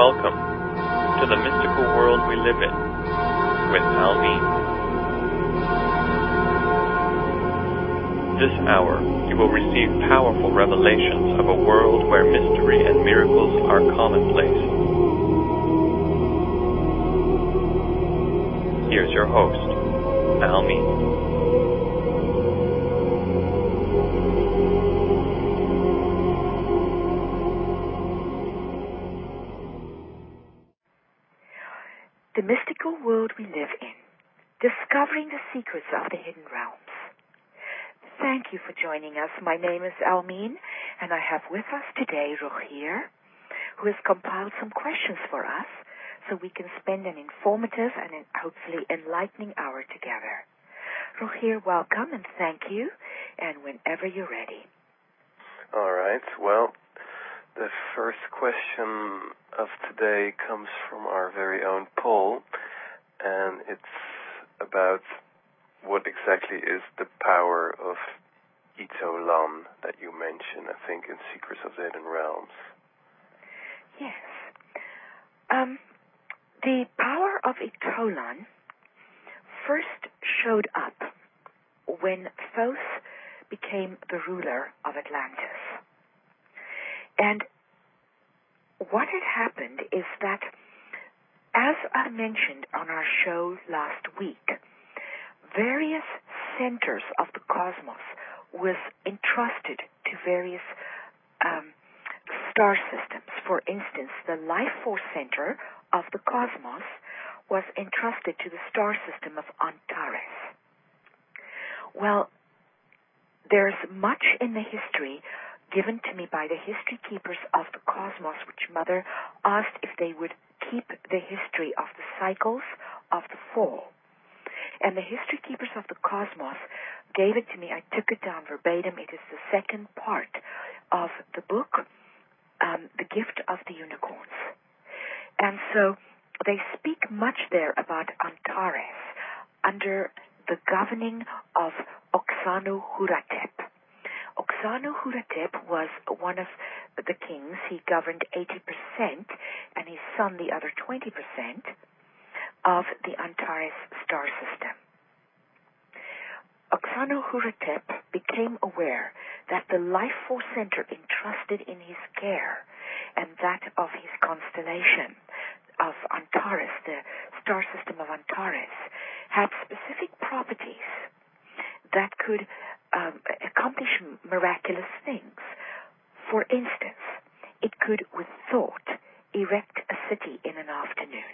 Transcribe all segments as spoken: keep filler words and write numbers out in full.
Welcome to the mystical world we live in with Almin. This hour, you will receive powerful revelations of a world where mystery and miracles are commonplace. Here's your host, Almin. The mystical world we live in, discovering the secrets of the hidden realms. Thank you for joining us. My name is Almin, and I have with us today Rogier, who has compiled some questions for us so we can spend an informative and an hopefully enlightening hour together. Rogier, welcome and thank you, and whenever you're ready. All right. Well, the first question of today comes from our very own Paul, and it's about what exactly is the power of Itolan that you mentioned, I think, in Secrets of the Hidden Realms. Yes. Um, the power of Itolan first showed up when Thoth became the ruler of Atlantis. And what had happened is that, as I mentioned on our show last week, various centers of the cosmos was entrusted to various um, star systems. For instance, the life force center of the cosmos was entrusted to the star system of Antares. Well, there's much in the history given to me by the history keepers of the cosmos, which Mother asked if they would keep the history of the cycles of the fall. And the history keepers of the cosmos gave it to me. I took it down verbatim. It is the second part of the book, um, The Gift of the Unicorns. And so they speak much there about Antares under the governing of Oxanu-Huratep. Oxanu-Huratep was one of the kings. He governed eighty percent, and his son the other twenty percent of the Antares star system. Oxanu-Huratep became aware that the life force center entrusted in his care and that of his constellation of Antares, the star system of Antares, had specific properties that could um, accomplish miraculous things. For instance, it could, with thought, erect a city in an afternoon.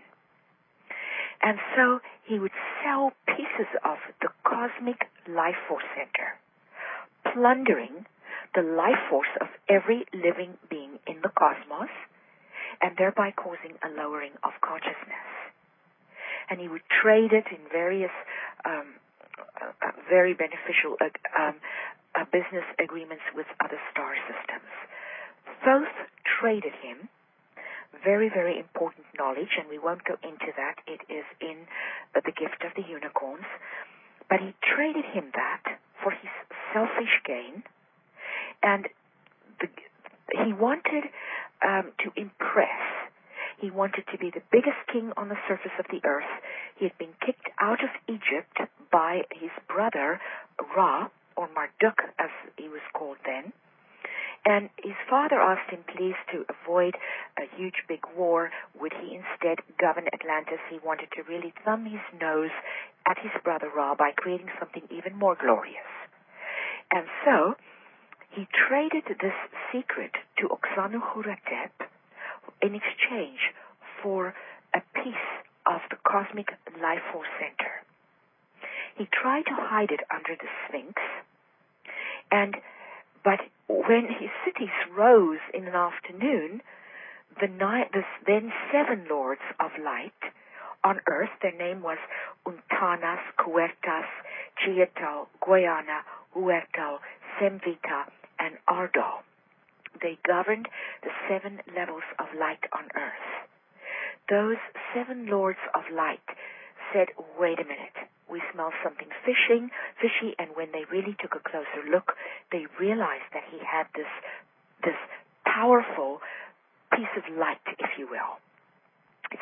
And so he would sell pieces of the cosmic life force center, plundering the life force of every living being in the cosmos, and thereby causing a lowering of consciousness. And he would trade it in various um, uh, very beneficial uh, um, uh, business agreements with other star systems. Thoth traded him very, very important knowledge, and we won't go into that. It is in uh, The Gift of the Unicorns. But he traded him that for his selfish gain, and the, he wanted um, to impress. He wanted to be the biggest king on the surface of the earth. He had been kicked out of Egypt by his brother Ra, or Marduk as he was called then. And his father asked him, please, to avoid a huge big war, would he instead govern Atlantis? He wanted to really thumb his nose at his brother Ra by creating something even more glorious. And so he traded this secret to Oxanu-Huratep in exchange for a piece of the cosmic life force center. He tried to hide it under the Sphinx, and but when his cities rose in an afternoon, the, ni- the then seven lords of light on earth, their name was Untanas, Cuertas, Chiatal, Guayana, Huertal, Semvita, and Ardo. They governed the seven levels of light on earth. Those seven lords of light said, wait a minute, we smell something fishing, fishy, and when they really took a closer look, they realized that he had this, this powerful piece of light, if you will.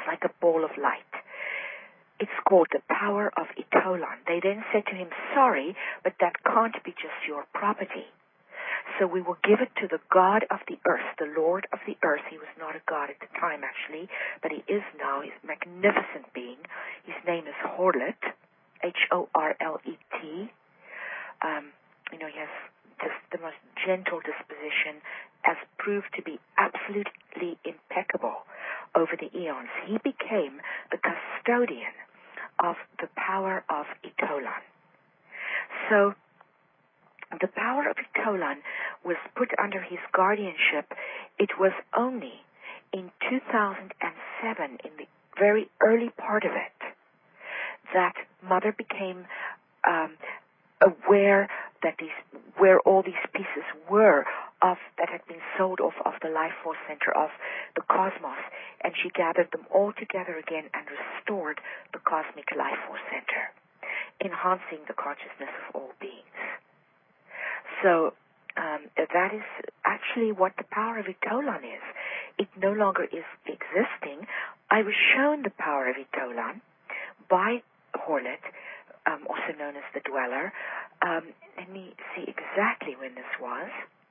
like a ball of light. It's called the power of Itolan. They then said to him, sorry, but that can't be just your property. So we will give it to the God of the earth, the Lord of the earth. He was not a god at the time, actually, but he is now. He's a magnificent being. His name is Horlet, H O R L E T. Um, you know, he has just the most gentle disposition, as proved to be absolutely impeccable over the eons. He became the custodian of the power of Itolan. So the power of Itolan was put under his guardianship. It was only in two thousand seven, in the very early part of it, that Mother became um, aware that these, where all these pieces were of that had been sold off of the life force center of the cosmos, and she gathered them all together again and restored the cosmic life force center, enhancing the consciousness of all beings. So um, that is actually what the power of Itolan is. It no longer is existing. I was shown the power of Itolan by Horlet, um, also known as the Dweller. Um, let me see exactly when this was.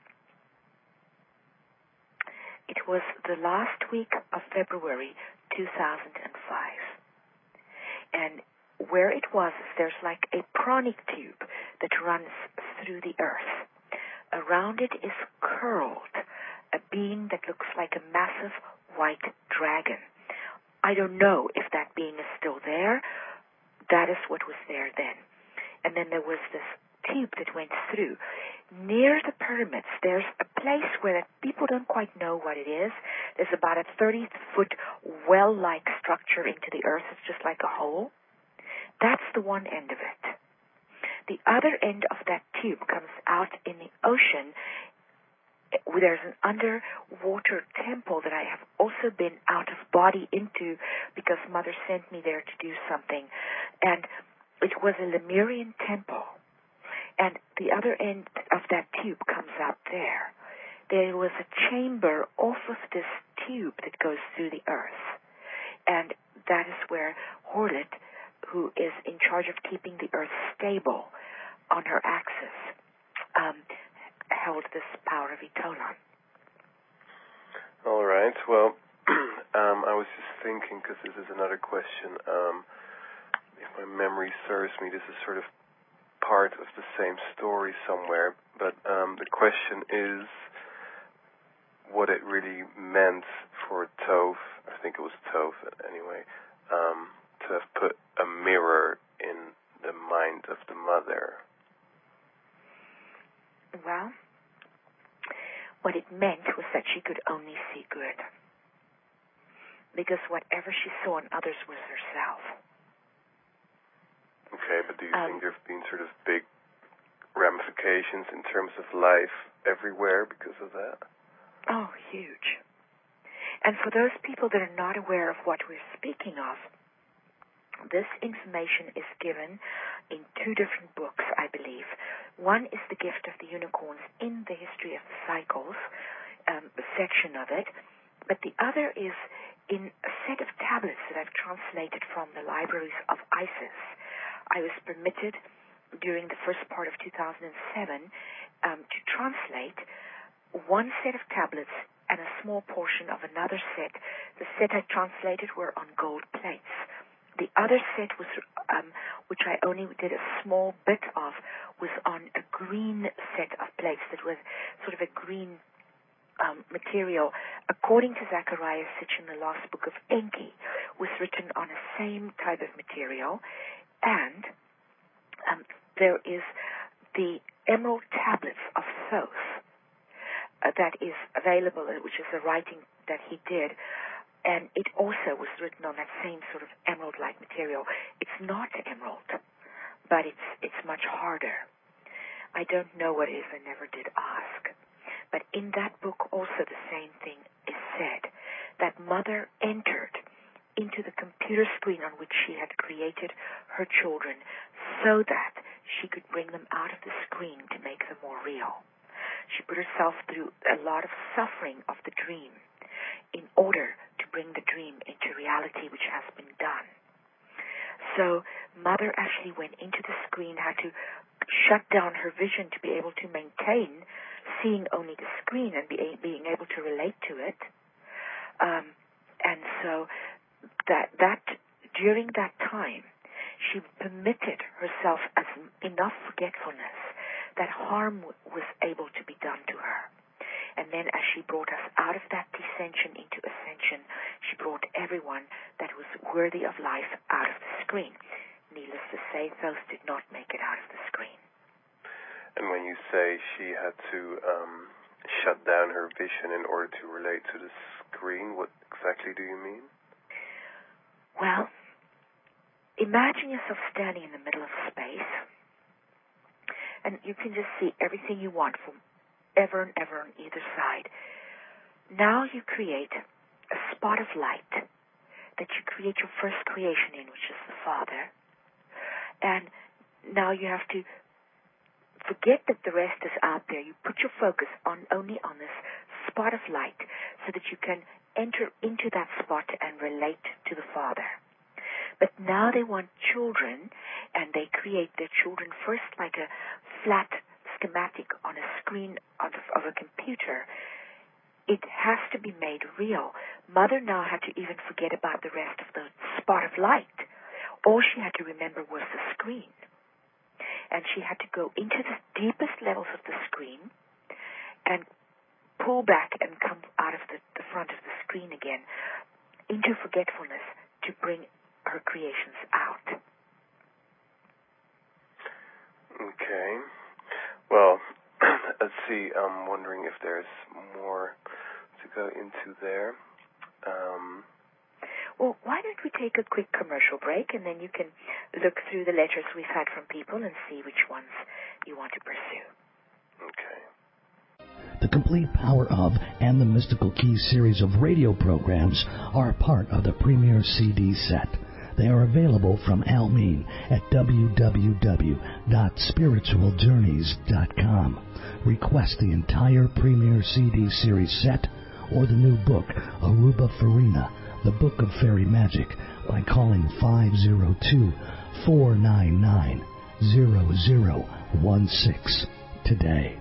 It was the last week of February two thousand five. And where it was, there's like a pranic tube that runs through the earth. Around it is curled a being that looks like a massive white dragon. I don't know if that being is still there. That is what was there then. And then there was this tube that went through. Near the pyramids, there's a place where people don't quite know what it is. There's about a thirty-foot well-like structure into the earth. It's just like a hole. That's the one end of it. The other end of that tube comes out in the ocean. There's an underwater temple that I have also been out of body into because Mother sent me there to do something. And it was a Lemurian temple. And the other end of that tube comes out there. There was a chamber off of this tube that goes through the earth. And that is where Horlet, who is in charge of keeping the earth stable on her axis, um, held this power of Itolan. All right. Well, um, I was just thinking, because this is another question. Um, if my memory serves me, this is sort of part of the same story somewhere. But um, the question is what it really meant for Toph, I think it was Toph anyway, um, to have put a mirror in the mind of the mother. Well, what it meant was that she could only see good. Because whatever she saw in others was herself. Okay, but do you um, think there have been sort of big ramifications in terms of life everywhere because of that? Oh, huge. And for those people that are not aware of what we're speaking of, this information is given in two different books, I believe. One is The Gift of the Unicorns in the History of the Cycles, um, a section of it. But the other is in a set of tablets that I've translated from the libraries of Isis. I was permitted during the first part of two thousand seven um, to translate one set of tablets and a small portion of another set. The set I translated were on gold plates. The other set was, um, which I only did a small bit of, was on a green set of plates that was sort of a green um, material. According to Zachariah Sitch in the last book of Enki, was written on the same type of material. And um, there is the emerald tablets of Thoth uh, that is available, which is a writing that he did. And it also was written on that same sort of emerald-like material. It's not emerald, but it's it's much harder. I don't know what it is. I never did ask. But in that book also the same thing is said, that Mother entered into the computer screen on which she had created her children so that she could bring them out of the screen to make them more real. She put herself through a lot of suffering of the dream in order to bring the dream into reality, which has been done. So Mother actually went into the screen, had to shut down her vision to be able to maintain seeing only the screen and be, being able to relate to it. Um, and so that that during that time, she permitted herself as enough forgetfulness that harm w- was able to be done to her. And then as she brought us out of that descension into ascension, she brought everyone that was worthy of life out of the screen. Needless to say, those did not make it out of the screen. And when you say she had to um, shut down her vision in order to relate to the screen, what exactly do you mean? Well, imagine yourself standing in the middle of space, and you can just see everything you want from ever and ever on either side. Now you create a spot of light that you create your first creation in, which is the Father. And now you have to forget that the rest is out there. You put your focus on only on this spot of light so that you can enter into that spot and relate to the Father. But now they want children, and they create their children first like a flat schematic on a screen of, of a computer. It has to be made real. Mother now had to even forget about the rest of the spot of light. All she had to remember was the screen. And she had to go into the deepest levels of the screen and pull back and come out of the, the front of the screen again into forgetfulness to bring her creations out. Okay. Well, let's see. I'm wondering if there's more to go into there. Um, well, why don't we take a quick commercial break, and then you can look through the letters we've had from people and see which ones you want to pursue. Okay. The Complete Power of and the Mystical Keys series of radio programs are a part of the Premier C D set. They are available from Almeen at w w w dot spiritual journeys dot com. Request the entire Premier C D series set or the new book, Aruba Farina, The Book of Fairy Magic, by calling five oh two, four nine nine, zero zero one six today.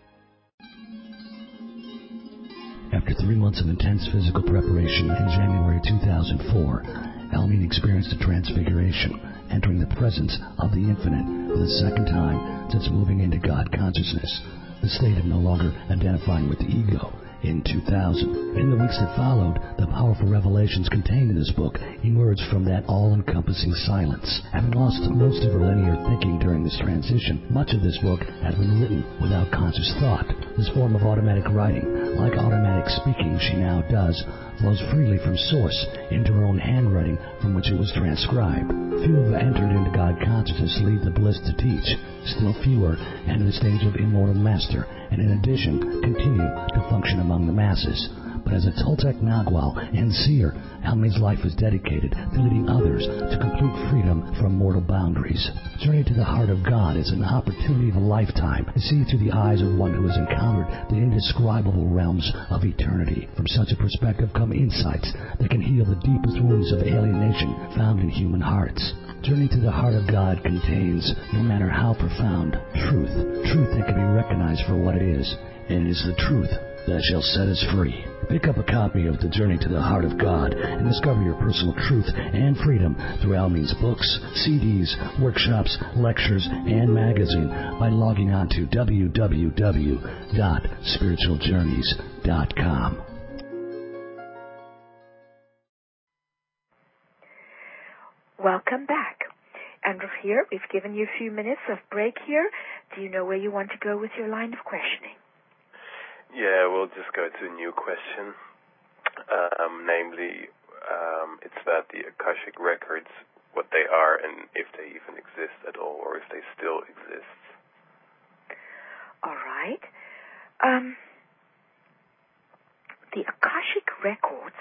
After three months of intense physical preparation in January two thousand four, Almeen experienced a transfiguration, entering the presence of the Infinite for the second time since moving into God consciousness, the state of no longer identifying with the ego, in two thousand. In the weeks that followed, the powerful revelations contained in this book emerged from that all-encompassing silence. Having lost most of her linear thinking during this transition, much of this book has been written without conscious thought. This form of automatic writing, like automatic speaking she now does, flows freely from source into her own handwriting from which it was transcribed. Few have entered into God consciousness leave the bliss to teach. Still fewer enter the stage of immortal master, and in addition continue to function among the masses. But as a Toltec Nagual and seer, Almeen's life is dedicated to leading others to complete freedom from mortal boundaries. Journey to the Heart of God is an opportunity of a lifetime to see through the eyes of one who has encountered the indescribable realms of eternity. From such a perspective come insights that can heal the deepest wounds of alienation found in human hearts. Journey to the Heart of God contains, no matter how profound, truth. Truth that can be recognized for what it is. And it is the truth that shall set us free. Pick up a copy of The Journey to the Heart of God and discover your personal truth and freedom through Almeen's books, C Ds, workshops, lectures, and magazine by logging on to w w w dot spiritual journeys dot com. Welcome back. And here, we've given you a few minutes of break here. Do you know where you want to go with your line of questioning? Yeah, we'll just go to a new question. Um, namely, um, it's about the Akashic Records, what they are and if they even exist at all, or if they still exist. All right. Um, the Akashic Records,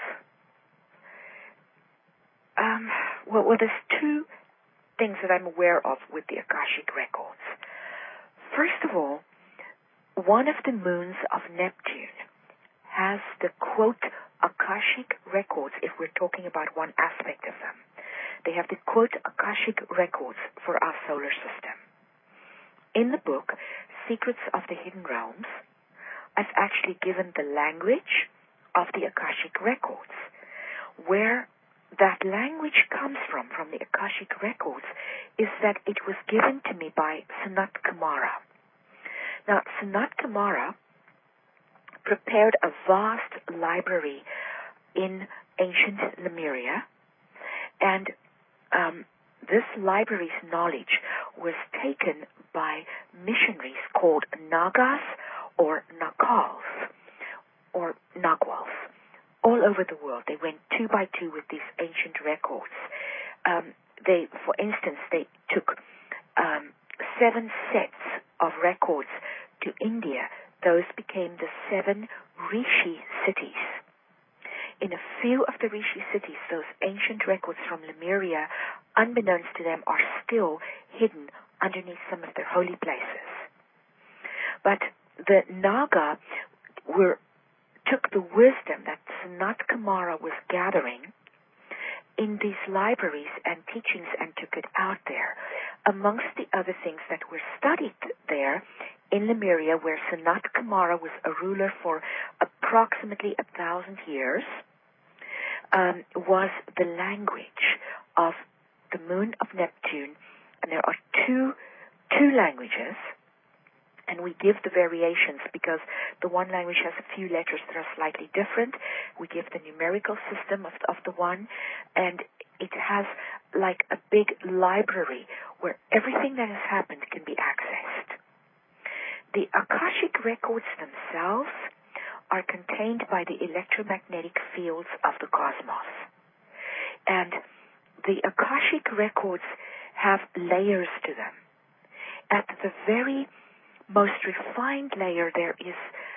um, well, well, there's two things that I'm aware of with the Akashic Records. First of all, one of the moons of Neptune has the, quote, Akashic Akashic records if we're talking about one aspect of them. They have the, quote, Akashic records for our solar system. In the book, Secrets of the Hidden Realms, I've actually given the language of the Akashic records. Where that language comes from, from the Akashic records, is that it was given to me by Sanat Kumara. Now, Sanat Kumara prepared a vast library in ancient Lemuria, and um, this library's knowledge was taken by missionaries called Nagas or Nakals or Nagwals all over the world. They went two by two with these ancient records. Um, they, for instance, they took um, seven sets of records to India. Those became the seven Rishi cities. In a few of the Rishi cities, those ancient records from Lemuria, unbeknownst to them, are still hidden underneath some of their holy places. But the Naga were, took the wisdom that Sanat Kumara was gathering in these libraries and teachings and took it out there. Amongst the other things that were studied there in Lemuria, where Sanat Kumara was a ruler for approximately a thousand years, um, was the language of the moon of Neptune. And there are two two languages, and we give the variations because the one language has a few letters that are slightly different. We give the numerical system of, of the one, and it has like a big library where everything that has happened can be accessed. The Akashic records themselves are contained by the electromagnetic fields of the cosmos. And the Akashic records have layers to them. At the very most refined layer, there is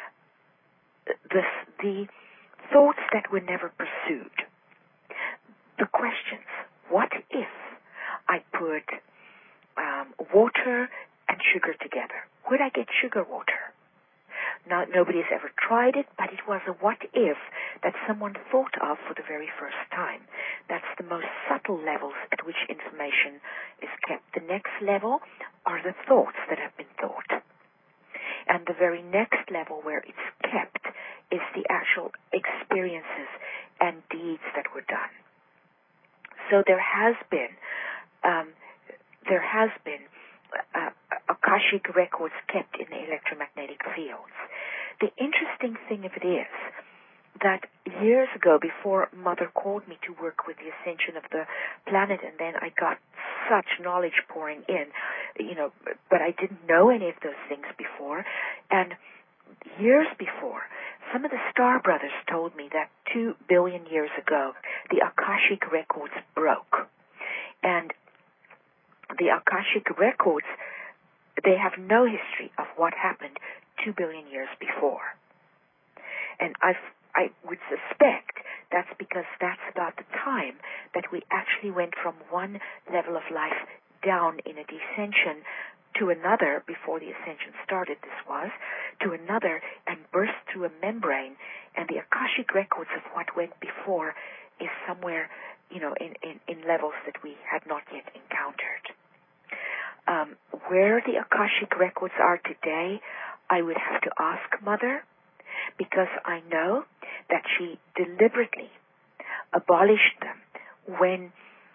this, the thoughts that were never pursued. The questions: what if I put um, water and sugar together? Would I get sugar water? Now, nobody has ever tried it, but it was a what if that someone thought of for the very first time. That's the most subtle levels at which information is kept. The next level are the thoughts that have been thought. And the very next level where it's kept is the actual experiences and deeds that were done. So there has been, um, there has been uh, Akashic records kept in the electromagnetic fields. The interesting thing of it is that years ago, before Mother called me to work with the ascension of the planet, and then I got such knowledge pouring in, you know, but I didn't know any of those things before. And years before, some of the Star Brothers told me that two billion years ago, the Akashic records broke. And the Akashic records, they have no history of what happened two billion years before. And I've I would suspect that's because that's about the time that we actually went from one level of life down in a descension to another, before the ascension started this was, to another, and burst through a membrane. And the Akashic records of what went before is somewhere, you know, in, in, in levels that we had not yet encountered. Um, where the Akashic records are today, I would have to ask Mother, because I know that she deliberately abolished them when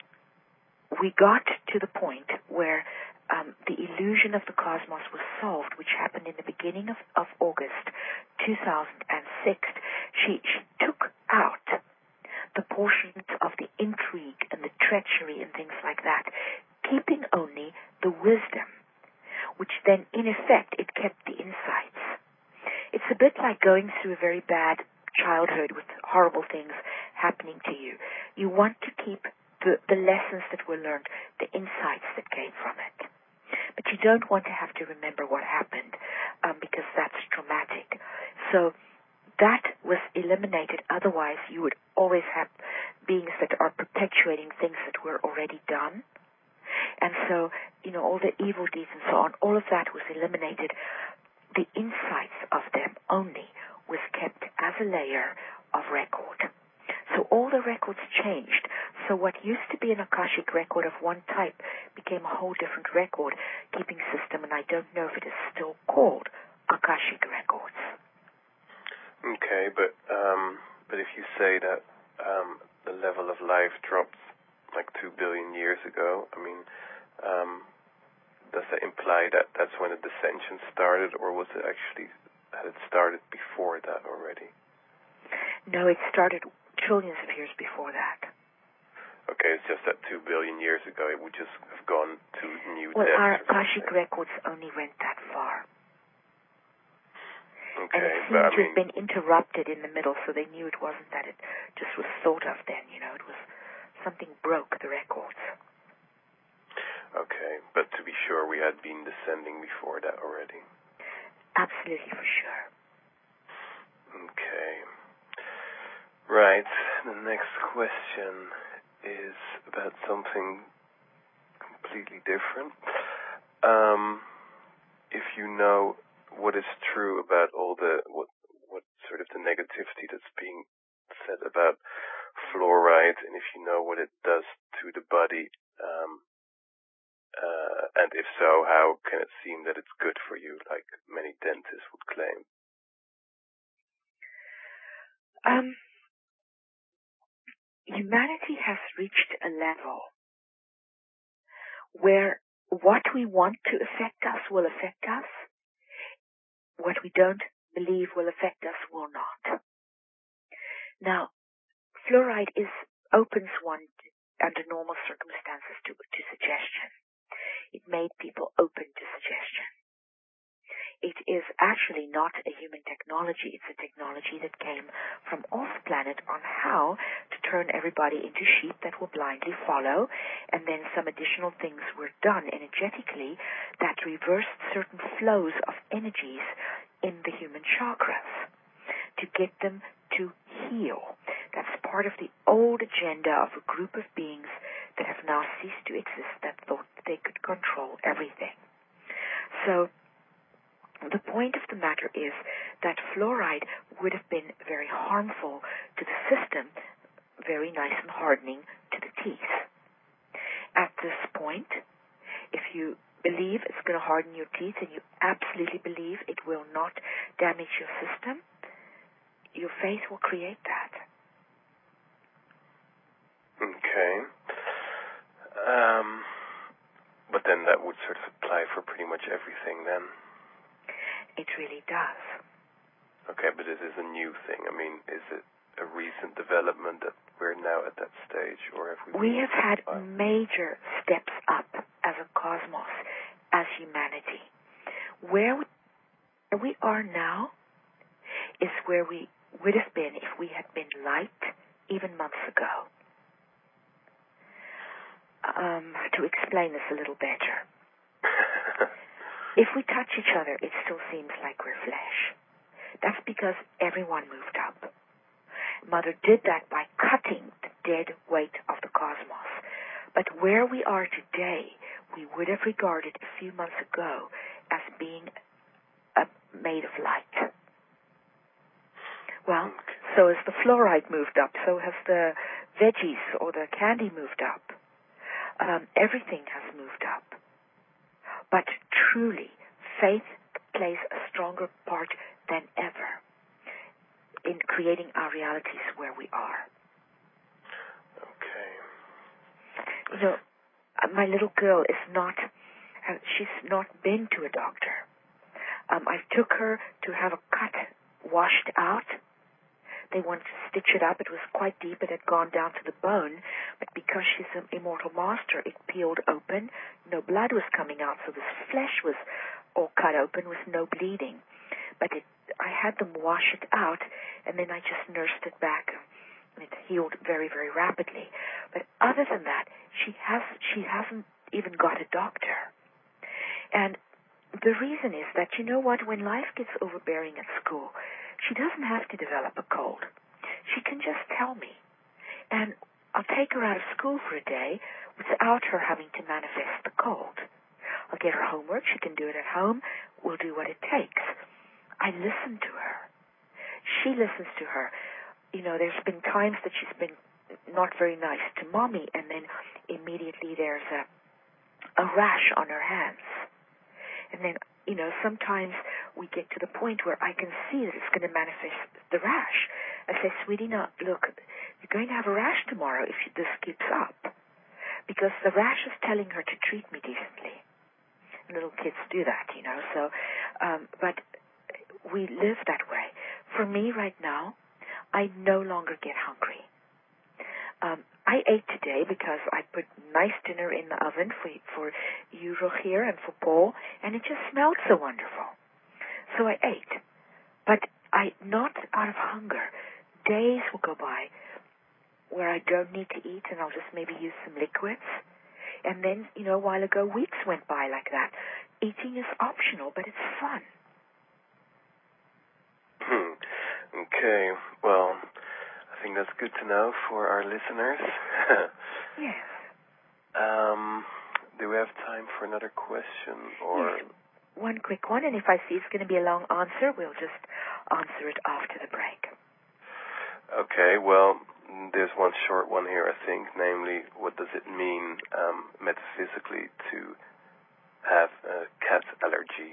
we got to the point where um, the illusion of the cosmos was solved, which happened in the beginning of, of August two thousand six. She, she took out the portions of the intrigue and the treachery and things like that, keeping only the wisdom, which then, in effect, it kept the insights. It's a bit like going through a very bad childhood with horrible things happening to you. You want to keep the, the lessons that were learned, the insights that came from it. But you don't want to have to remember what happened um, because that's traumatic. So that was eliminated. Otherwise, you would always have beings that are perpetuating things that were already done. And so, you know, all the evil deeds and so on, all of that was eliminated. The insights of them only was kept as a layer of record. So all the records changed. So what used to be an Akashic record of one type became a whole different record keeping system, and I don't know if it is still called Akashic records. Okay, but um, but if you say that um, the level of life dropped like two billion years ago, I mean, um, does that imply that that's when the dissension started, or was it actually had it started before that already? No, it started trillions of years before that. Okay, it's just that two billion years ago it would just have gone to new well, depths. Well, our Akashic records only went that far. Okay, and it seemed but I to mean, have been interrupted in the middle, so they knew it wasn't that it just was thought of then, you know, it was something broke the records. Okay, but to be sure we had been descending before that already. Absolutely, for sure. Okay. Right. The next question is about something completely different. Um, if you know what is true about all the, what, what sort of the negativity that's being said about fluoride, and if you know what it does to the body, um, uh, and if so, how can it seem that it's good for you, like many dentists would claim? Um, humanity has reached a level where what we want to affect us will affect us. What we don't believe will affect us will not. Now, fluoride is opens one under normal circumstances to, to suggestion. It made people open to suggestion. It is actually not a human technology. It's a technology that came from off planet on how to turn everybody into sheep that will blindly follow, and then some additional things were done energetically that reversed certain flows of energies in the human chakras to get them to heal. That's part of the old agenda of a group of beings that have now ceased to exist, that thought they could control everything. So the point of the matter is that fluoride would have been very harmful to the system, very nice and hardening to the teeth. At this point, if you believe it's going to harden your teeth and you absolutely believe it will not damage your system, your faith will create that. Okay. Um, but then that would sort of apply for pretty much everything then. It really does. Okay, but it is a new thing. I mean, is it a recent development that we're now at that stage, or have we? We have had major steps up as a cosmos, as humanity. Where we, where we are now is where we would have been if we had been light even months ago. Um, to explain this a little better. If we touch each other, it still seems like we're flesh. That's because everyone moved up. Mother did that by cutting the dead weight of the cosmos. But where we are today, we would have regarded a few months ago as being uh, made of light. Well, so as the fluoride moved up, so has the veggies or the candy moved up. Um, everything has moved up. But truly, faith plays a stronger part than ever in creating our realities where we are. Okay. You know, my little girl is not, she's not been to a doctor. Um, I took her to have a cut washed out. They wanted to stitch it up. It was quite deep. It had gone down to the bone. But because she's an immortal master, it peeled open. No blood was coming out, so this flesh was all cut open with no bleeding. But it, I had them wash it out, and then I just nursed it back. And it healed very, very rapidly. But other than that, she has she hasn't even got a doctor. And the reason is that, you know what, when life gets overbearing at school, she doesn't have to develop a cold. She can just tell me. And I'll take her out of school for a day without her having to manifest the cold. I'll get her homework. She can do it at home. We'll do what it takes. I listen to her. She listens to her. you know, there's been times that she's been not very nice to Mommy, and then immediately there's a a rash on her hands. And then, you know, sometimes we get to the point where I can see that it's going to manifest the rash. I say, sweetie, now, look, you're going to have a rash tomorrow if this keeps up. Because the rash is telling her to treat me decently. Little kids do that, you know. So, um, but we live that way. For me right now, I no longer get hungry. Um, I ate today because I put nice dinner in the oven for for you, Rogier, and for Paul, and it just smelled so wonderful. So I ate. But I, not out of hunger. Days will go by where I don't need to eat, and I'll just maybe use some liquids. And then, you know, a while ago, weeks went by like that. Eating is optional, but it's fun. Hmm. Okay, well, I think that's good to know for our listeners. Yes. Um, do we have time for another question? Or yes. One quick one, and if I see it's going to be a long answer, we'll just answer it after the break. Okay, well, there's one short one here, I think, namely, what does it mean um, metaphysically to have a cat allergy?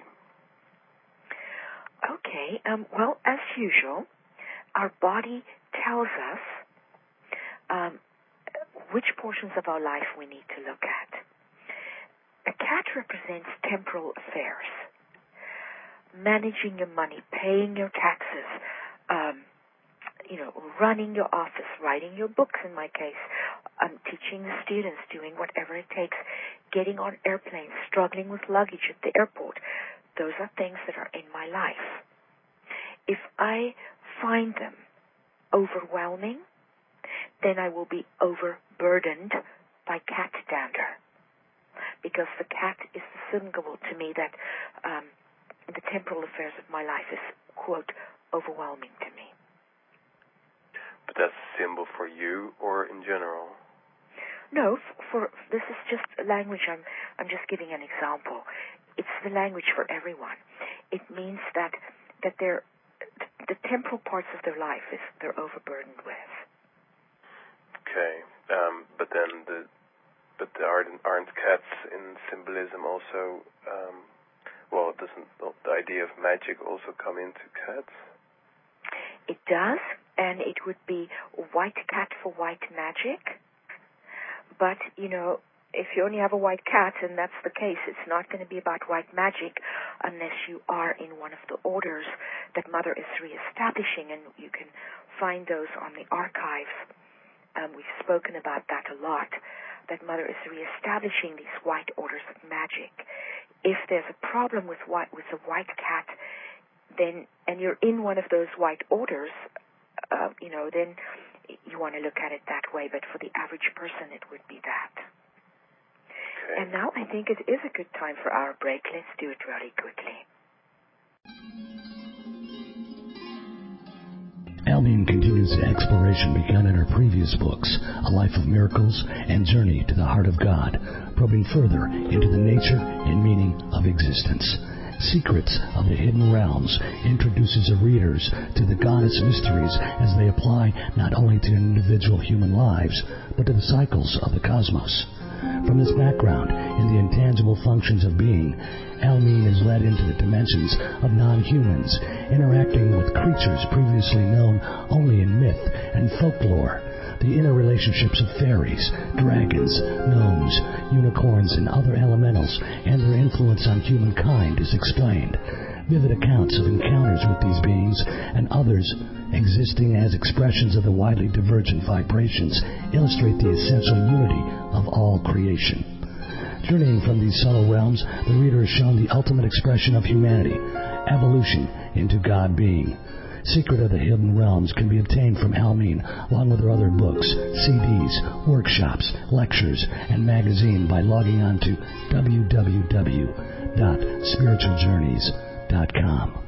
Okay, um, well, as usual, our body tells us um, which portions of our life we need to look at. A cat represents temporal affairs, managing your money, paying your taxes, um, you know, running your office, writing your books in my case, um, teaching the students, doing whatever it takes, getting on airplanes, struggling with luggage at the airport. Those are things that are in my life. If I find them overwhelming, then I will be overburdened by cat dander. Because the cat is the symbol to me that um, the temporal affairs of my life is, quote, overwhelming to me. But that's a symbol for you or in general? No, for, for this is just a language. I'm I'm just giving an example. It's the language for everyone. It means that that they're the temporal parts of their life is they're overburdened with. Okay, um, but then the but the aren't, aren't cats in symbolism also? Um, well, doesn't the idea of magic also come into cats? It does, and it would be white cat for white magic. But, you know, if you only have a white cat, and that's the case, it's not going to be about white magic unless you are in one of the orders that Mother is reestablishing, and you can find those on the archives. Um, we've spoken about that a lot, that Mother is reestablishing these white orders of magic. If there's a problem with white, with a white cat, then, and you're in one of those white orders, uh, you know, then you want to look at it that way. But for the average person, it would be that. Okay. And now I think it is a good time for our break. Let's do it really quickly. Almeen continues the exploration begun in her previous books, A Life of Miracles and Journey to the Heart of God, probing further into the nature and meaning of existence. Secrets of the Hidden Realms introduces her readers to the goddess mysteries as they apply not only to individual human lives, but to the cycles of the cosmos. From this background in the intangible functions of being, Almeen is led into the dimensions of non-humans, interacting with creatures previously known only in myth and folklore. The inner relationships of fairies, dragons, gnomes, unicorns, and other elementals, and their influence on humankind is explained. Vivid accounts of encounters with these beings and others existing as expressions of the widely divergent vibrations illustrate the essential unity of all creation. Journeying from these subtle realms, the reader is shown the ultimate expression of humanity, evolution into God being. Secret of the Hidden Realms can be obtained from Almeen, along with her other books, C Ds, workshops, lectures, and magazine by logging on to w w w dot spiritual journeys dot com.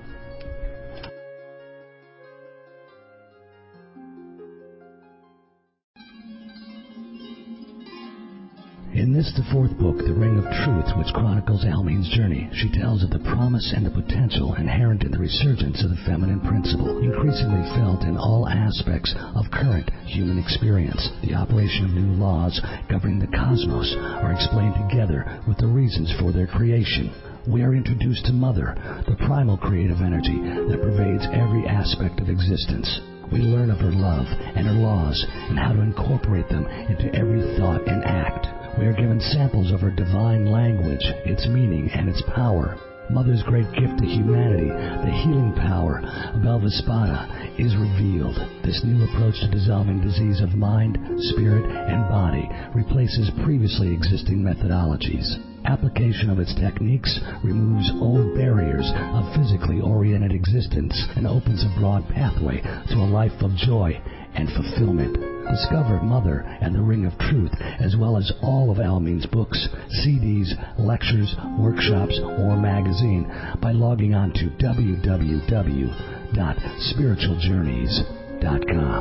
In In this, the fourth book, The Ring of Truth, which chronicles Almeen's journey, she tells of the promise and the potential inherent in the resurgence of the feminine principle, increasingly felt in all aspects of current human experience. The operation of new laws governing the cosmos are explained together with the reasons for their creation. We are introduced to Mother, the primal creative energy that pervades every aspect of existence. We learn of her love and her laws and how to incorporate them into every thought and act. We are given samples of her divine language, its meaning, and its power. Mother's great gift to humanity, the healing power of Elvaspada, is revealed. This new approach to dissolving disease of mind, spirit, and body replaces previously existing methodologies. Application of its techniques removes old barriers of physically oriented existence and opens a broad pathway to a life of joy and fulfillment. Discover Mother and the Ring of Truth, as well as all of Almeen's books, C Ds, lectures, workshops, or magazine by logging on to w w w dot spiritual journeys dot com.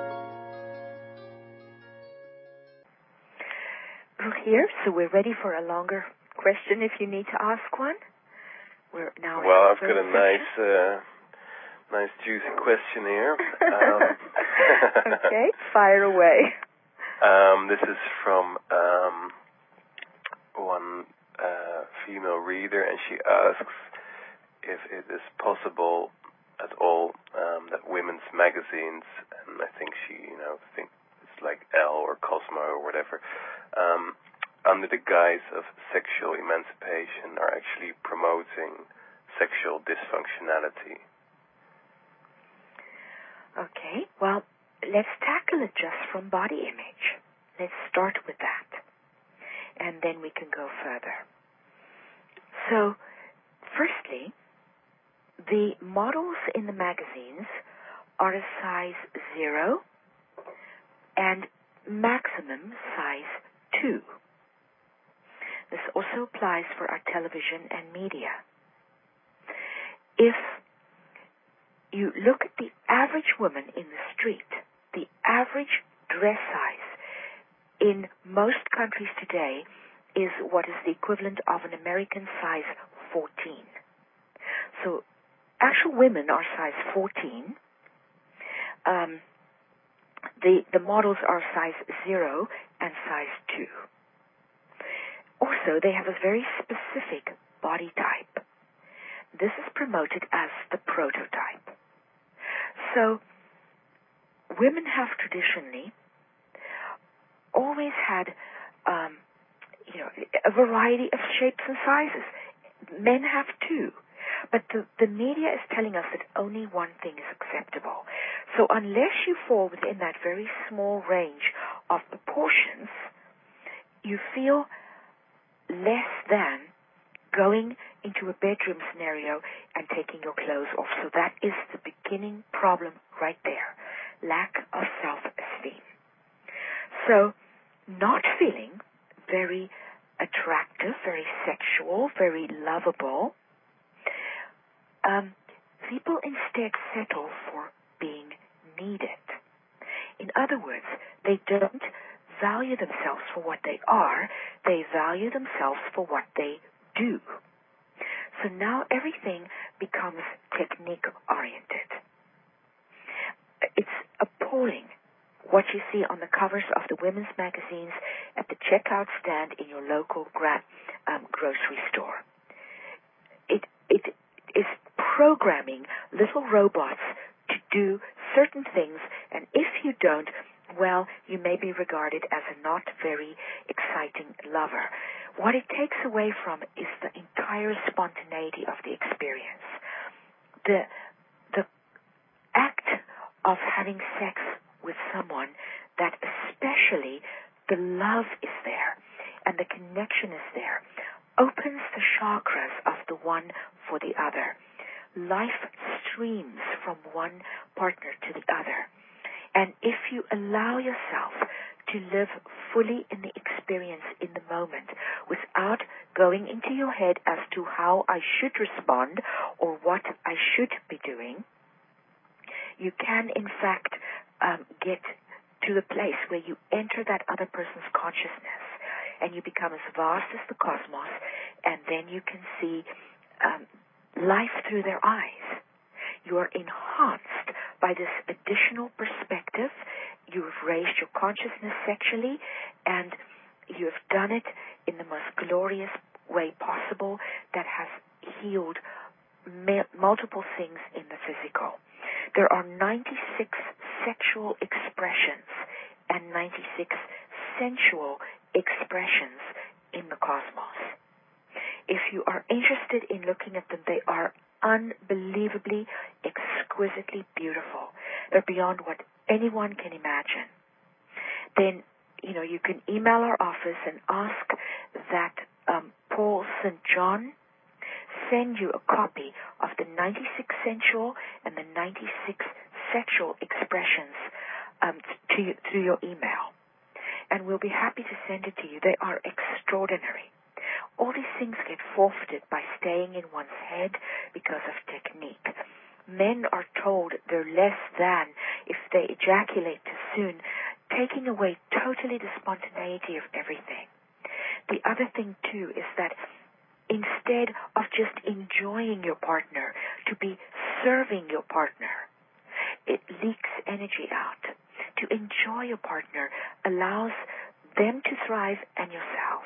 We're here, so we're ready for a longer question if you need to ask one. We're now. Well, I've got a nice, uh, nice juicy question here. Um, okay, fire away. Um, this is from um, one uh, female reader, and she asks if it is possible at all um, that women's magazines, and I think she, you know, think it's like Elle or Cosmo or whatever, um, under the guise of sexual emancipation, are actually promoting sexual dysfunctionality. Okay, well, let's tackle it just from body image. Let's start with that, and then we can go further. So, firstly, the models in the magazines are a size zero and maximum size two. This also applies for our television and media. If you look at the average woman in the street, the average dress size in most countries today is what is the equivalent of an American size fourteen. So actual women are size fourteen. Um, the, the models are size zero and size two. Also, they have a very specific body type. This is promoted as the prototype. So, women have traditionally always had, um, you know, a variety of shapes and sizes. Men have too. But the, the media is telling us that only one thing is acceptable. So unless you fall within that very small range of proportions, you feel less than going into a bedroom scenario and taking your clothes off. So that is the beginning problem right there. Lack of self-esteem. So not feeling very attractive, very sexual, very lovable, um, people instead settle for being needed. In other words, they don't value themselves for what they are, they value themselves for what they do. So now everything becomes technique-oriented. It's appalling what you see on the covers of the women's magazines at the checkout stand in your local gra- um, grocery store. It, it is programming little robots to do certain things, and if you don't, well, you may be regarded as a not very exciting lover. What it takes away from is the entire spontaneity of the experience. The, the act of having sex with someone that especially the love is there and the connection is there opens the chakras of the one for the other. Life streams from one partner to the other. And if you allow yourself to live fully in the experience in the moment without going into your head as to how I should respond or what I should be doing, you can in fact um, get to the place where you enter that other person's consciousness and you become as vast as the cosmos, and then you can see um, life through their eyes. You are enhanced by this additional perspective. You have raised your consciousness sexually, and you have done it in the most glorious way possible that has healed ma- multiple things in the physical. There are ninety-six sexual expressions and ninety-six sensual expressions in the cosmos. If you are interested in looking at them, they are unbelievably, exquisitely beautiful. They're beyond what anyone can imagine. Then, you know, you can email our office and ask that um, Paul Saint John send you a copy of the ninety-six sensual and the ninety-six sexual expressions um, to you, through your email. And we'll be happy to send it to you. They are extraordinary. All these things get forfeited by staying in one's head because of technique. Men are told they're less than if they ejaculate too soon, taking away totally the spontaneity of everything. The other thing, too, is that instead of just enjoying your partner, to be serving your partner, it leaks energy out. To enjoy your partner allows them to thrive and yourself.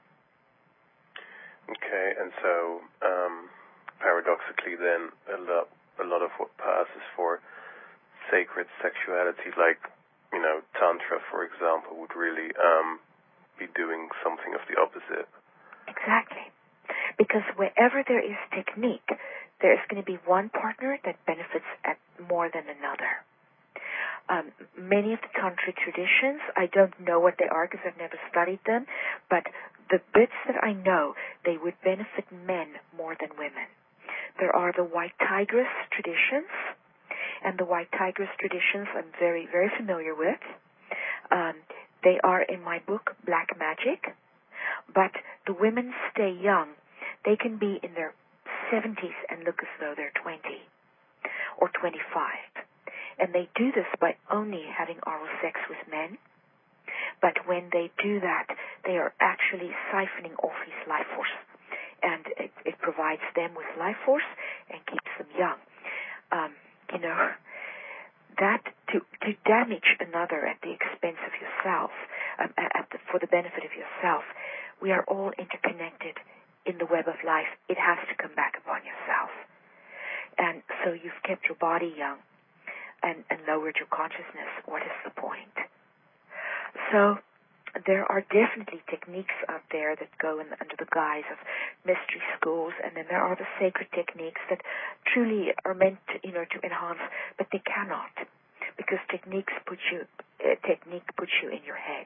Okay, and so um, paradoxically then, a lot, a lot of what passes for sacred sexuality, like, you know, Tantra, for example, would really um, be doing something of the opposite. Exactly. Because wherever there is technique, there is going to be one partner that benefits at more than another. Um, many of the Tantric traditions, I don't know what they are because I've never studied them, but the bits that I know, they would benefit men more than women. There are the White Tigress traditions, and the White Tigress traditions I'm very, very familiar with. Um, they are in my book, Black Magic, but the women stay young. They can be in their seventies and look as though they're twenty or twenty-five. And they do this by only having oral sex with men. But when they do that, they are actually siphoning off his life force. And it, it provides them with life force and keeps them young. Um, you know, that to, to damage another at the expense of yourself, um, at the, for the benefit of yourself, we are all interconnected in the web of life. It has to come back upon yourself. And so you've kept your body young and, and lowered your consciousness. What is the point? So there are definitely techniques out there that go in, under the guise of mystery schools, and then there are the sacred techniques that truly are meant to, you know, to enhance, but they cannot, because techniques put you, uh, technique puts you in your head.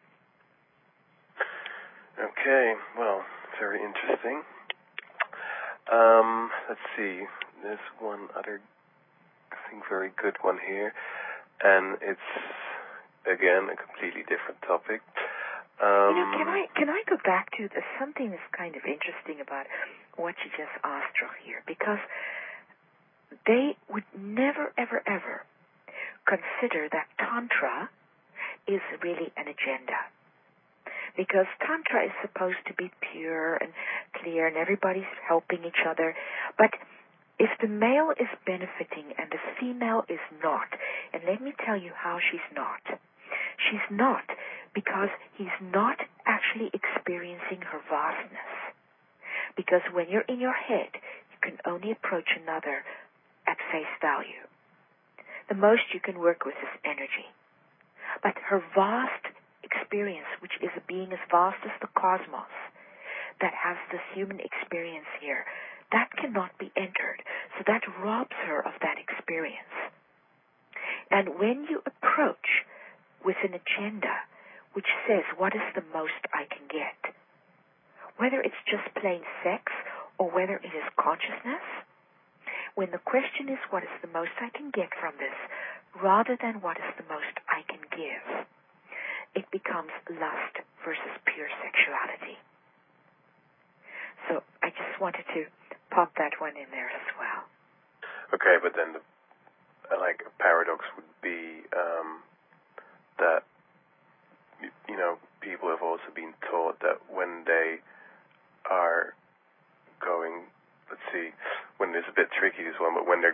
Okay, well, very interesting. Um, let's see. There's one other, I think, very good one here, and it's again a completely different topic. Um, you know, can I can I go back to the, something that's kind of interesting about what you just asked here, because they would never, ever, ever consider that Tantra is really an agenda. Because Tantra is supposed to be pure and clear and everybody's helping each other. But if the male is benefiting and the female is not, and let me tell you how she's not. She's not because he's not actually experiencing her vastness. Because when you're in your head, you can only approach another at face value. The most you can work with is energy. But her vast experience, which is a being as vast as the cosmos, that has this human experience here, that cannot be entered. So that robs her of that experience. And when you approach with an agenda which says, what is the most I can get? Whether it's just plain sex or whether it is consciousness, when the question is, what is the most I can get from this, rather than what is the most I can give, it becomes lust versus pure sexuality. So I just wanted to pop that one in there as well. Okay, but then the, like a paradox would be um, that, you know, people have also been taught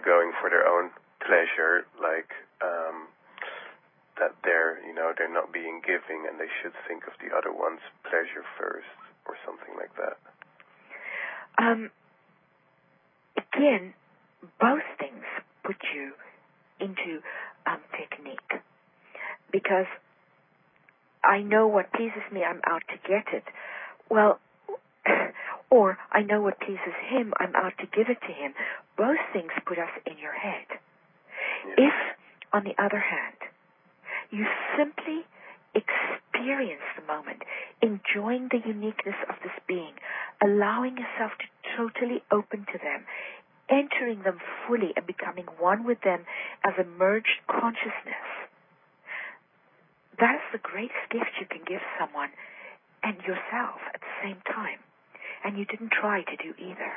going for their own pleasure, like um, that they're, you know, they're not being giving and they should think of the other one's pleasure first, or something like that? Um, again, both things put you into um, technique, because I know what pleases me, I'm out to get it. Well, or I know what pleases him, I'm out to give it to him. Both things put us in your head. Yeah. If, on the other hand, you simply experience the moment, enjoying the uniqueness of this being, allowing yourself to totally open to them, entering them fully and becoming one with them as a merged consciousness, that is the greatest gift you can give someone and yourself at the same time. And you didn't try to do either.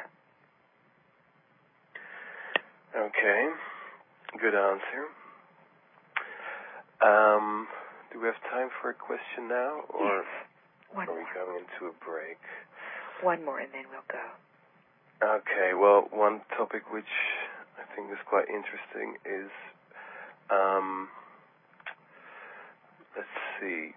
Okay, good answer. Um, do we have time for a question now, or yes. One are we more. going into a break? One more, and then we'll go. Okay, well, one topic which I think is quite interesting is, um, let's see,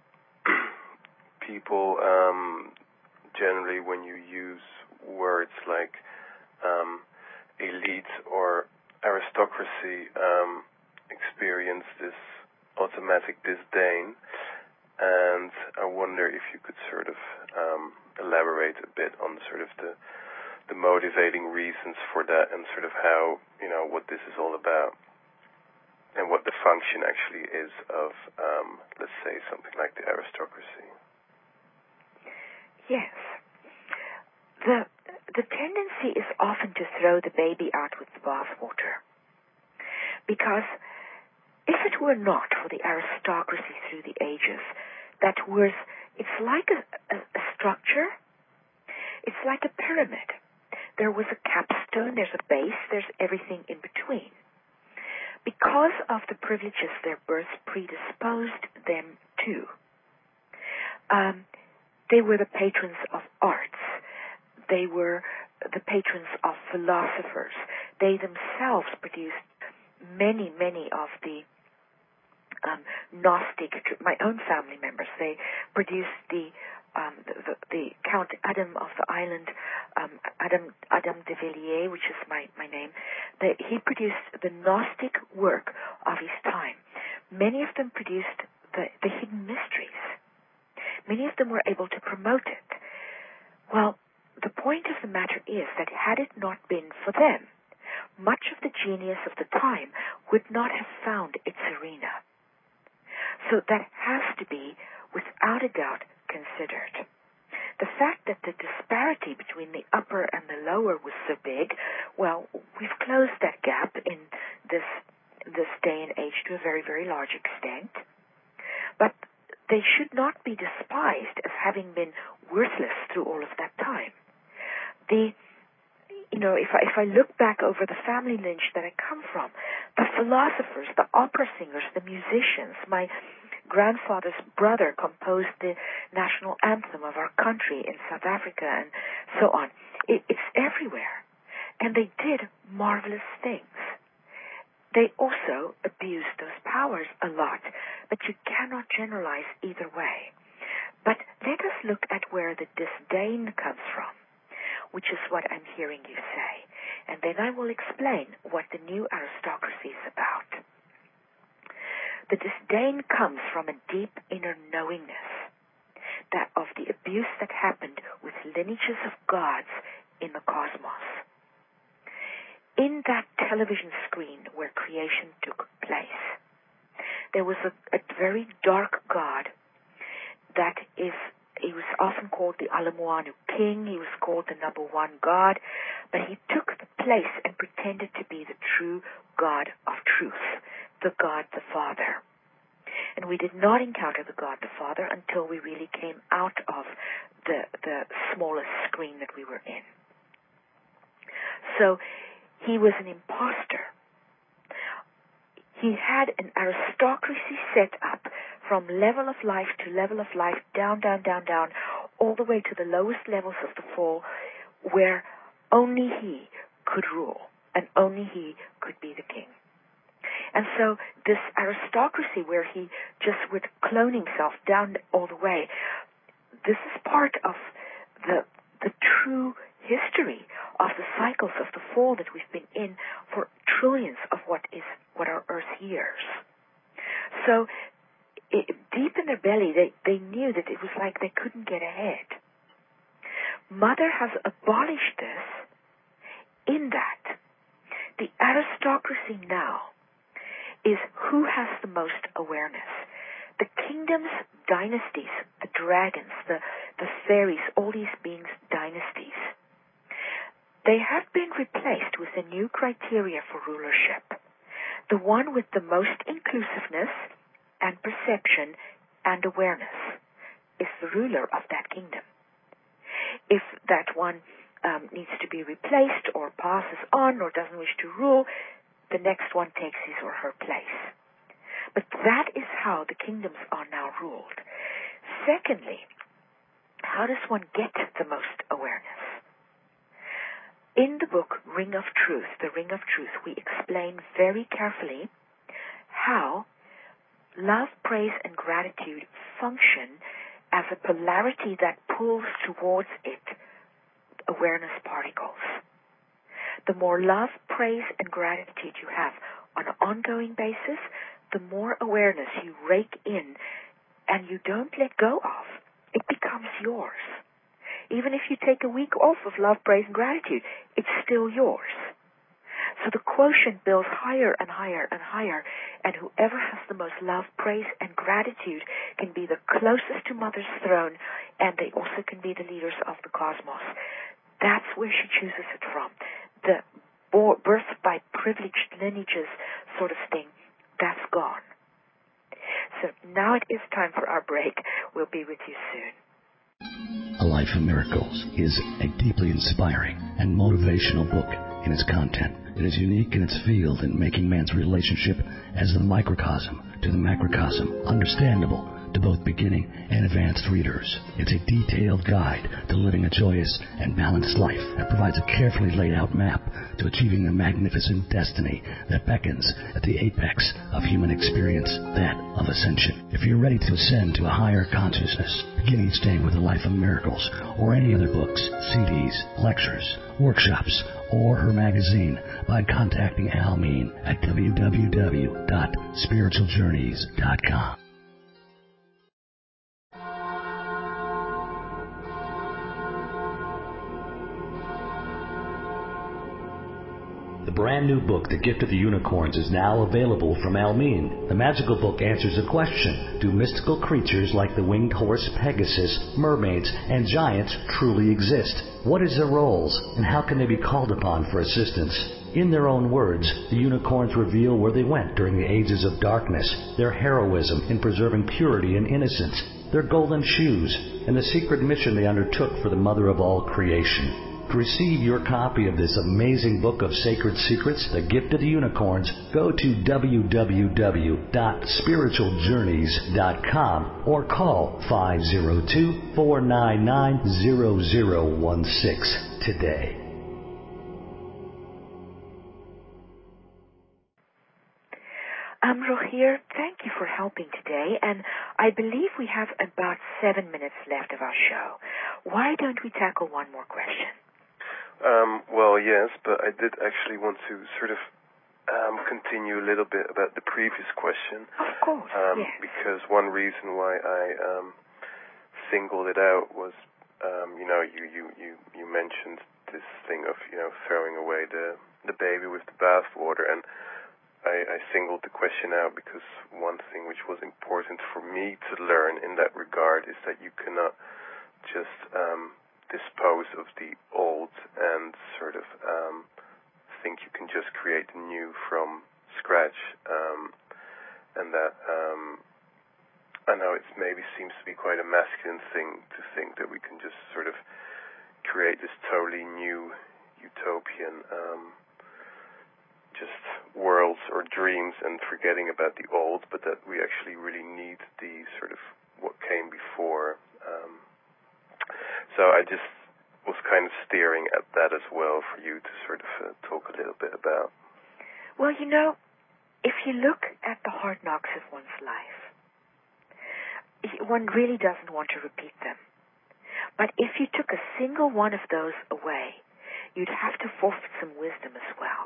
people, um, generally when you use words like um, elite or aristocracy, um, experience this automatic disdain, and I wonder if you could sort of um, elaborate a bit on sort of the the motivating reasons for that, and sort of how, you know, what this is all about, and what the function actually is of, um, let's say, something like the aristocracy. Yes. The the tendency is often to throw the baby out with the bathwater. Because if it were not for the aristocracy through the ages, that was, it's like a, a, a structure, it's like a pyramid. There was a capstone, there's a base, there's everything in between. Because of the privileges their birth predisposed them to, um, they were the patrons of arts. They were the patrons of philosophers. They themselves produced many, many of the um, Gnostic, my own family members. They produced the um, the, the, the Count Adam of the island, um, Adam Adam de Villiers, which is my, my name. The, he produced the Gnostic work of his time. Many of them produced the, the hidden mysteries. Many of them were able to promote it. Well, the point of the matter is that had it not been for them, much of the genius of the time would not have found its arena. So that has to be, without a doubt, considered. The fact that the disparity between the upper and the lower was so big, well, we've closed that gap in this this day and age to a very, very large extent. But they should not be despised as having been worthless through all of that time. The, you know, if I, if I look back over the family lineage that I come from, the philosophers, the opera singers, the musicians, my grandfather's brother composed the national anthem of our country in South Africa, and so on. It, it's everywhere. And they did marvelous things. They also abused those powers a lot, but you cannot generalize either way. But let us look at where the disdain comes from, which is what I'm hearing you say. And then I will explain what the new aristocracy is about. The disdain comes from a deep inner knowingness that of the abuse that happened with lineages of gods in the cosmos. In that television screen where creation took place, there was a, a very dark god that is, he was often called the Alamoanu king, he was called the number one god, but he took the place and pretended to be the true God of truth, the God the Father. And we did not encounter the God the Father until we really came out of the, the smallest screen that we were in. So he was an imposter. He had an aristocracy set up from level of life to level of life, down, down, down, down, all the way to the lowest levels of the fall, where only he could rule. and only he could be the king. And so this aristocracy where he just would clone himself down all the way, this is part of the the true history of the cycles of the fall that we've been in for trillions of what is what are Earth years. So it, deep in their belly, they, they knew that it was like they couldn't get ahead. Mother has abolished this in that the aristocracy now is who has the most awareness. The kingdoms, dynasties, the dragons, the, the fairies, all these beings, dynasties, they have been replaced with a new criteria for rulership. The one with the most inclusiveness and perception and awareness is the ruler of that kingdom. If that one um, needs to be replaced or passes on or doesn't wish to rule, the next one takes his or her place. But that is how the kingdoms are now ruled. Secondly, how does one get the most awareness? In the book Ring of Truth, the Ring of Truth, we explain very carefully how love, praise, and gratitude function as a polarity that pulls towards it awareness particles. The more love, praise, and gratitude you have on an ongoing basis, the more awareness you rake in and you don't let go of. It becomes yours. Even if you take a week off of love, praise, and gratitude, it's still yours. So the quotient builds higher and higher and higher, and whoever has the most love, praise, and gratitude can be the closest to Mother's throne, and they also can be the leaders of the cosmos. That's where she chooses it from. The birth by privileged lineages sort of thing, that's gone. So now it is time for our break. We'll be with you soon. A Life of Miracles is a deeply inspiring and motivational book in its content. It is unique in its field in making man's relationship as the microcosm to the macrocosm understandable to both beginning and advanced readers. It's a detailed guide to living a joyous and balanced life that provides a carefully laid out map to achieving the magnificent destiny that beckons at the apex of human experience, that of ascension. If you're ready to ascend to a higher consciousness, begin each day with A Life of Miracles or any other books, C Ds, lectures, workshops, or her magazine by contacting Almeen at w w w dot spiritual journeys dot com. The brand new book, The Gift of the Unicorns, is now available from Almeen. The magical book answers a question: do mystical creatures like the winged horse Pegasus, mermaids, and giants truly exist? What is their roles, and how can they be called upon for assistance? In their own words, the unicorns reveal where they went during the ages of darkness, their heroism in preserving purity and innocence, their golden shoes, and the secret mission they undertook for the mother of all creation. To receive your copy of this amazing book of sacred secrets, The Gift of the Unicorns, go to w w w dot spiritual journeys dot com or call five zero two, four nine nine, zero zero one six today. Amro here. Thank you for helping today, and I believe we have about seven minutes left of our show. Why don't we tackle one more question? Um, well, yes, but I did actually want to sort of um, continue a little bit about the previous question. Of course, um, yes. Because one reason why I um, singled it out was, um, you know, you, you, you, you mentioned this thing of, you know, throwing away the, the baby with the bathwater, and I, I singled the question out because one thing which was important for me to learn in that regard is that you cannot just um, dispose of the old and sort of um, think you can just create the new from scratch, um, and that um, I know it maybe seems to be quite a masculine thing to think that we can just sort of create this totally new utopian um, just worlds or dreams and forgetting about the old, but that we actually really need the sort of what came before. Um, So I just was kind of steering at that as well for you to sort of uh, talk a little bit about? Well, you know, if you look at the hard knocks of one's life, one really doesn't want to repeat them. But if you took a single one of those away, you'd have to forfeit some wisdom as well.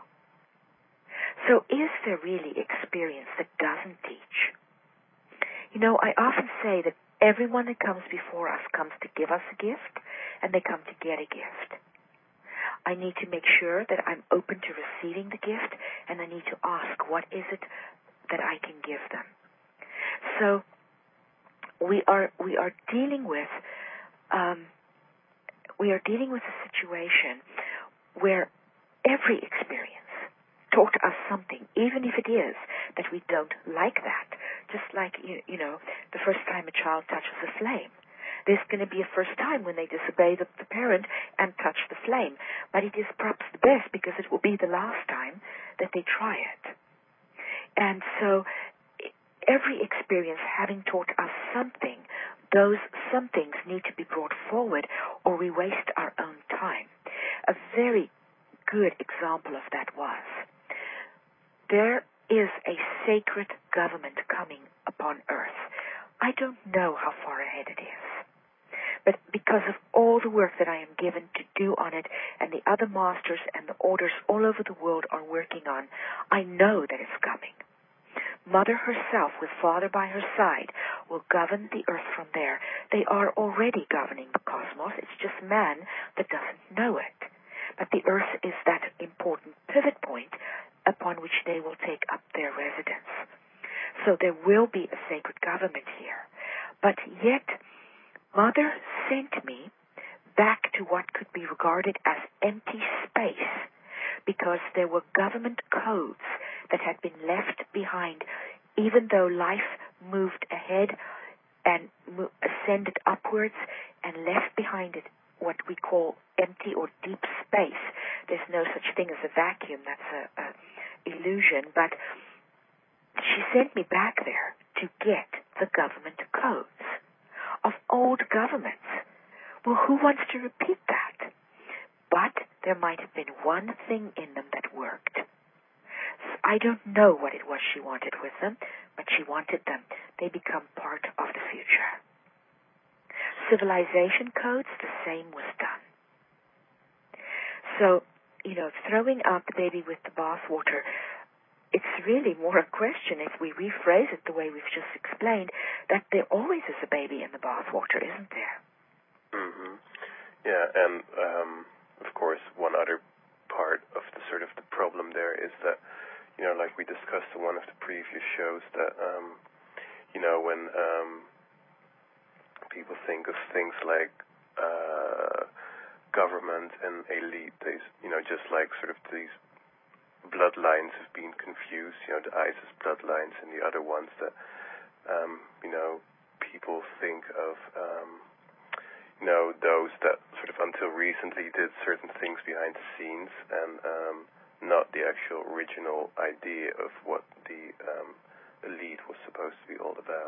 So is there really experience that doesn't teach? You know, I often say that everyone that comes before us comes to give us a gift, and they come to get a gift. I need to make sure that I'm open to receiving the gift, and I need to ask, what is it that I can give them? So we are we are dealing with um, we are dealing with a situation where every experience taught us something, even if it is that we don't like that. Just like you, you know, the first time a child touches a flame. There's going to be a first time when they disobey the, the parent and touch the flame. But it is perhaps the best because it will be the last time that they try it. And so every experience having taught us something, those some things need to be brought forward or we waste our own time. A very good example of that was, there is a sacred government coming upon earth. I don't know how far ahead it is. But because of all the work that I am given to do on it, and the other masters and the orders all over the world are working on, I know that it's coming. Mother herself, with Father by her side, will govern the earth from there. They are already governing the cosmos. It's just man that doesn't know it. But the earth is that important pivot point upon which they will take up their residence. So there will be a sacred government here. But yet, Mother sent me back to what could be regarded as empty space because there were government codes that had been left behind, even though life moved ahead and mo- ascended upwards and left behind it what we call empty or deep space. There's no such thing as a vacuum. That's a, a illusion. But she sent me back there to get the government codes of old governments. Well, who wants to repeat that? But there might have been one thing in them that worked. I don't know what it was she wanted with them, but she wanted them. They become part of the future. Civilization codes, the same was done. So, you know, throwing out the baby with the bathwater, it's really more a question, if we rephrase it the way we've just explained, that there always is a baby in the bathwater, isn't there? Mm-hmm. Yeah, and um, of course, one other part of the sort of the problem there is that, you know, like we discussed in one of the previous shows, that, um, you know, when um, people think of things like uh, government and elite, they, you know, just like sort of these bloodlines have been confused, you know, the ISIS bloodlines and the other ones that, um, you know, people think of, um, you know, those that sort of until recently did certain things behind the scenes and um, not the actual original idea of what the um, elite was supposed to be all about.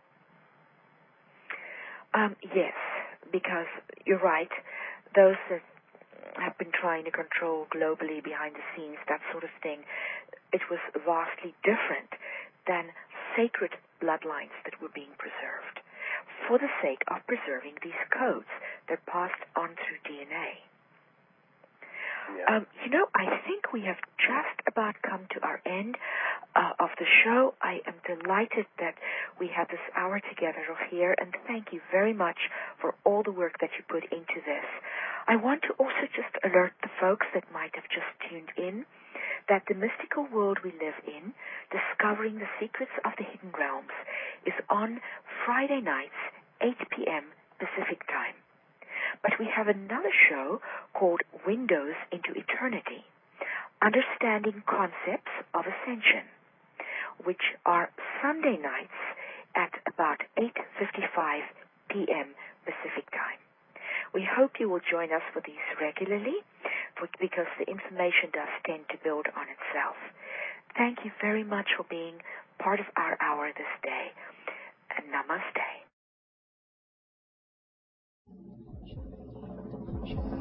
Um, yes, because you're right. Those that have been trying to control globally behind the scenes, that sort of thing, it was vastly different than sacred bloodlines that were being preserved for the sake of preserving these codes that passed on through D N A. Yeah. Um, you know, I think we have just about come to our end uh, of the show. I am delighted that we had this hour together here, and thank you very much for all the work that you put into this. I want to also just alert the folks that might have just tuned in that the mystical world we live in, Discovering the Secrets of the Hidden Realms, is on Friday nights, eight p.m. Pacific Time. But we have another show called Windows into Eternity, Understanding Concepts of Ascension, which are Sunday nights at about eight fifty-five p.m. Pacific Time. We hope you will join us for these regularly, for, because the information does tend to build on itself. Thank you very much for being part of our hour this day. And namaste.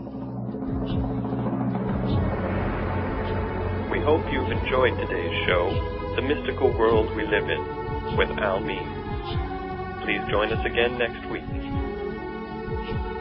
hope you've enjoyed today's show, The Mystical World We Live In, with Al Means. Please join us again next week.